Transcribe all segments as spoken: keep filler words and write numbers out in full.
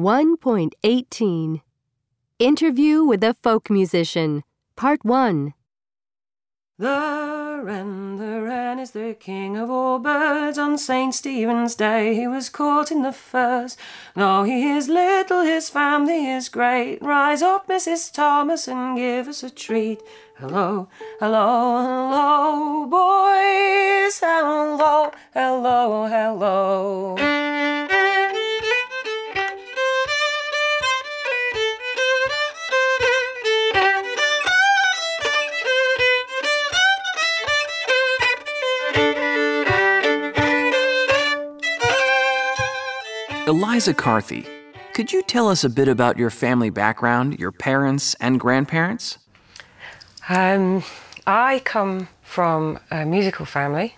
one point eighteen Interview with a Folk Musician, Part one. The wren, the wren is the king of all birds. On Saint Stephen's Day he was caught in the furze. Though he is little, his family is great. Rise up, Missus Thomas, and give us a treat. Hello, hello, hello, boys. Hello, hello, hello. Eliza Carthy, could you tell us a bit about your family background, your parents and grandparents? Um, I come from a musical family.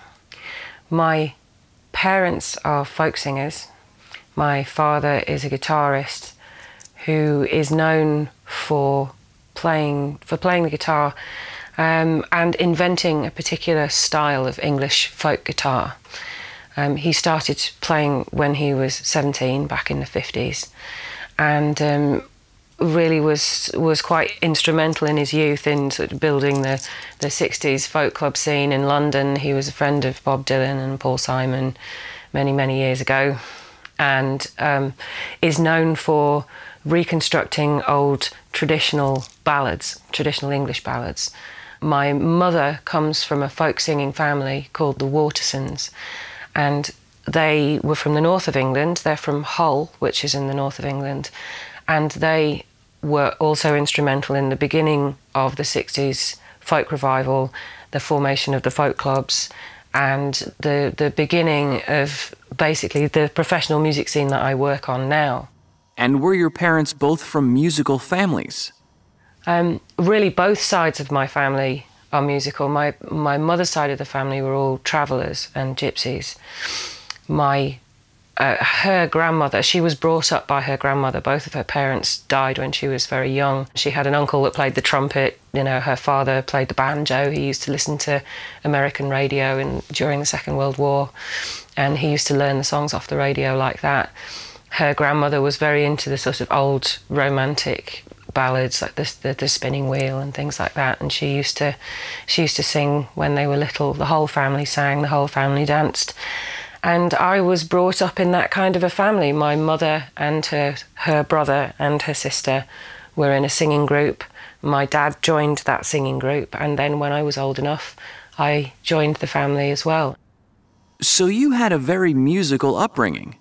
My parents are folk singers. My father is a guitarist who is known for playing for playing the guitar um, and inventing a particular style of English folk guitar. Um, he started playing when he was seventeen, back in the fifties, and um, really was was quite instrumental in his youth in sort of building the, the sixties folk club scene in London. He was a friend of Bob Dylan and Paul Simon many, many years ago, and um, is known for reconstructing old traditional ballads, traditional English ballads. My mother comes from a folk singing family called the Watersons, and they were from the north of England. They're from Hull, which is in the north of England, and they were also instrumental in the beginning of the sixties folk revival, the formation of the folk clubs, and the, the beginning of basically the professional music scene that I work on now. And were your parents both from musical families? Um, really, both sides of my family are musical. My my mother's side of the family were all travellers and gypsies. My uh, her grandmother, she was brought up by her grandmother. Both of her parents died when she was very young. She had an uncle that played the trumpet. You know, her father played the banjo. He used to listen to American radio in, during the Second World War, and he used to learn the songs off the radio like that. Her grandmother was very into the sort of old romantic ballads, like the, the the spinning wheel and things like that, and she used to she used to sing when they were little. The whole family sang, the whole family danced, and I was brought up in that kind of a family. My mother and her her brother and her sister were in a singing group. My dad joined that singing group, and then when I was old enough, I joined the family as well. So you had a very musical upbringing.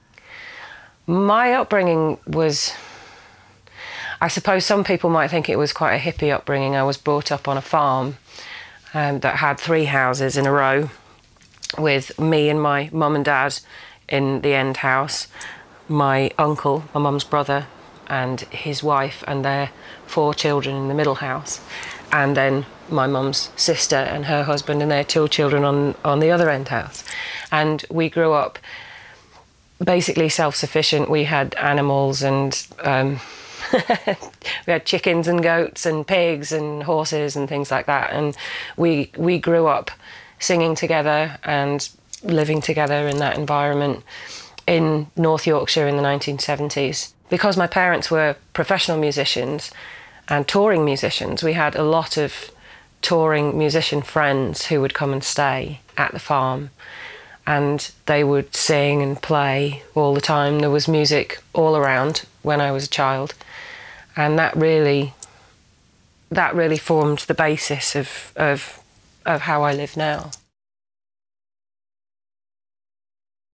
My upbringing was, I suppose some people might think it was quite a hippie upbringing. I was brought up on a farm um, that had three houses in a row, with me and my mum and dad in the end house, my uncle, my mum's brother, and his wife and their four children in the middle house, and then my mum's sister and her husband and their two children on, on the other end house. And we grew up basically self-sufficient. We had animals and um, we had chickens and goats and pigs and horses and things like that, and we we grew up singing together and living together in that environment in North Yorkshire in the nineteen seventies. Because my parents were professional musicians and touring musicians, we had a lot of touring musician friends who would come and stay at the farm, and they would sing and play all the time. There was music all around when I was a child, and that really that really formed the basis of of of how I live now.